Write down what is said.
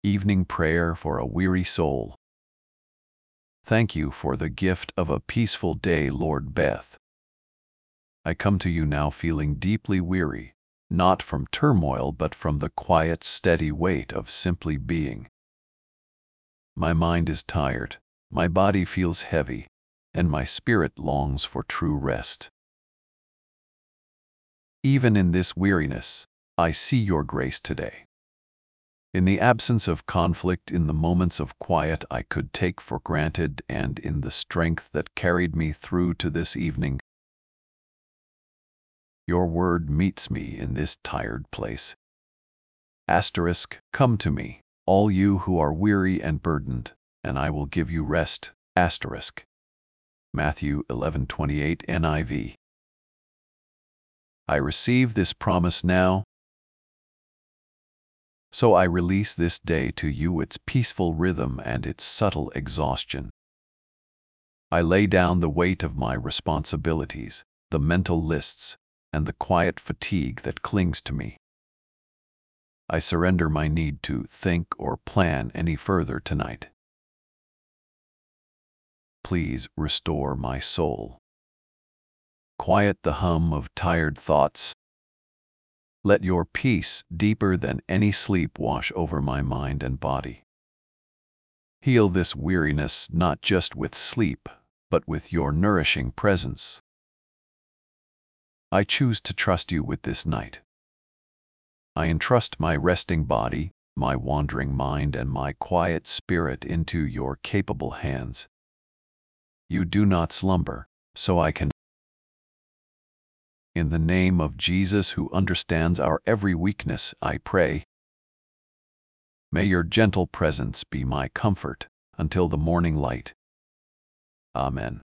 Evening Prayer for a Weary Soul. Thank you for the gift of a peaceful day, Lord Beth. I come to you now feeling deeply weary, not from turmoil but from the quiet, steady weight of simply being. My mind is tired, my body feels heavy, and my spirit longs for true rest. Even in this weariness, I see your grace today. In the absence of conflict, in the moments of quiet I could take for granted, and in the strength that carried me through to this evening, your word meets me in this tired place. Come to me, all you who are weary and burdened, and I will give you rest. Matthew 11:28 NIV. I receive this promise now, so I release this day to you, its peaceful rhythm and its subtle exhaustion. I lay down the weight of my responsibilities, the mental lists, and the quiet fatigue that clings to me. I surrender my need to think or plan any further tonight. Please restore my soul. Quiet the hum of tired thoughts. Let your peace, deeper than any sleep, wash over my mind and body. Heal this weariness not just with sleep, but with your nourishing presence. I choose to trust you with this night. I entrust my resting body, my wandering mind, and my quiet spirit into your capable hands. You do not slumber, so I can. In the name of Jesus, who understands our every weakness, I pray. May your gentle presence be my comfort until the morning light. Amen.